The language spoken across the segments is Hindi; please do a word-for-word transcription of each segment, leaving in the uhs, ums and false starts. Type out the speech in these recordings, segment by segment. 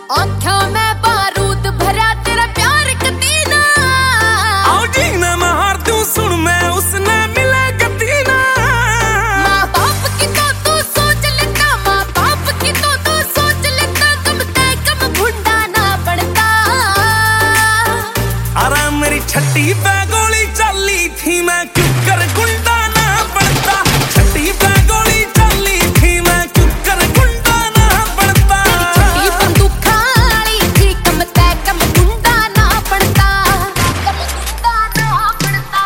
आँखों में बारूद भरा तेरा प्यार कतीना। आओ जीना मैं हार दूं सुन मैं उसने मिले कतीना। माँ बाप की तो तू सोच लेता, माँ बाप की तो तू सोच लेता, कम तय कम भुंडा ना पड़ता। अरे मेरी छठी पे गोली चली थी मैं क्यों कर गुंडा ना पड़ता। छठी पे गोली चली थी मैं क्यों कर गुंडा ना पड़ता। छठी बंदूक खाली थी कम तय कम भुंडा ना पड़ता। कम भुंडा ना पड़ता।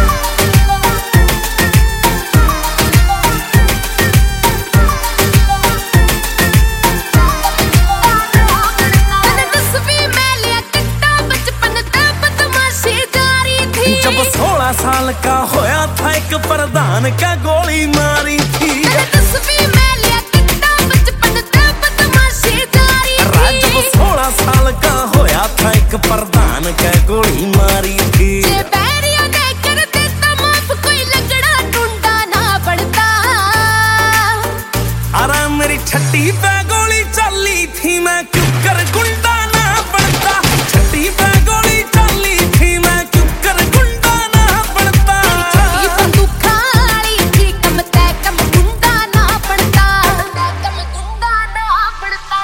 मैंने दसवीं में लिया कट्टा बचपन ते बदमाशी जारी थी। जब सोलह साल का होया था एक प्रधान का गोली मारी थी। मैंने दसवीं में लिया कट्टा बचपन ते बदमाशी जारी थी। जब सोलह साल का होया था एक प्रधान का गोली मारी थी। जे बैरिया ने कर देता माफ कोई लगड़ा टूंडा ना पड़ता। अरे मेरी छठी पे गोली चली थी मैं क्यों कर गुंडा ना पड़ता। छठी पे गोली चली थी मैं क्यों कर गुंडा ना पड़ता। छठी बंदूक खाली थी कम तय कम गुंडा ना पड़ता। कम गुंडा ना पड़ता।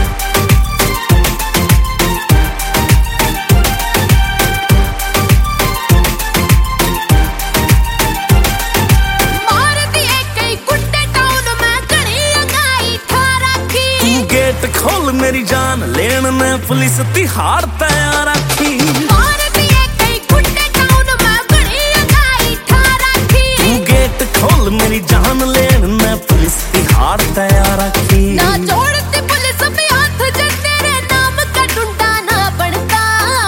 मार दिए कई गुंडे टाउन में घड़ी लगाई ठा रखी। तू गेट खोल मेरी जान लेन में पुलिस तिहाड़ तैयार रखी। मार दिए कई गुंडे टाउन में घड़ी लगाई ठा रखी। तू गेट खोल मेरी जान लेन में पुलिस तिहाड़ तैयार रखी। ना छोड़ती पुलिस भी हाथ जे तेरे नाम का डुंडा ना पड़ता।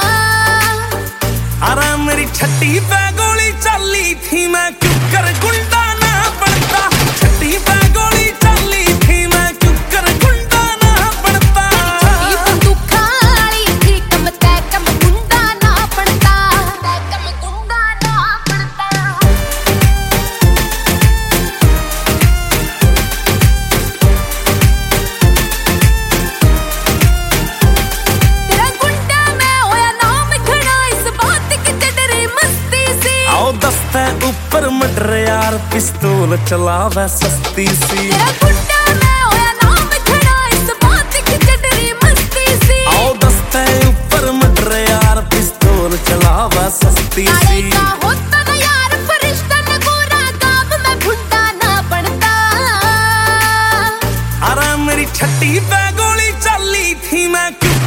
अरे मेरी छठी पे गोली चली थी मैं क्यों कर गुंडा ना पड़ता। छठी पे गोली चली थी मैं क्यों कर गुंडा ना पड़ता। छठी बंदूक खाली थी कम तय कम गुंडा ना पड़ता। कम गुंडा ना पड़ता। तेरा गुंडा मैं होया नाम खड़ा इस बात की चढ़री मस्ती सी। आओ दस्ते ऊपर मटर यार पिस्तौल चलावे सस्ती सी। तेरा गुंडा मैं होया नाम खड़ा इस बात की चढ़री मस्ती सी। आओ दस्ते ऊपर मटर यार पिस्तौल चलावे सस्ती काले सी। का होता ना यार फरिश्ता न गोरा काम में भुंडा ना पड़ता। अरे मेरी छठी पे गोली चली थी मैं क्यों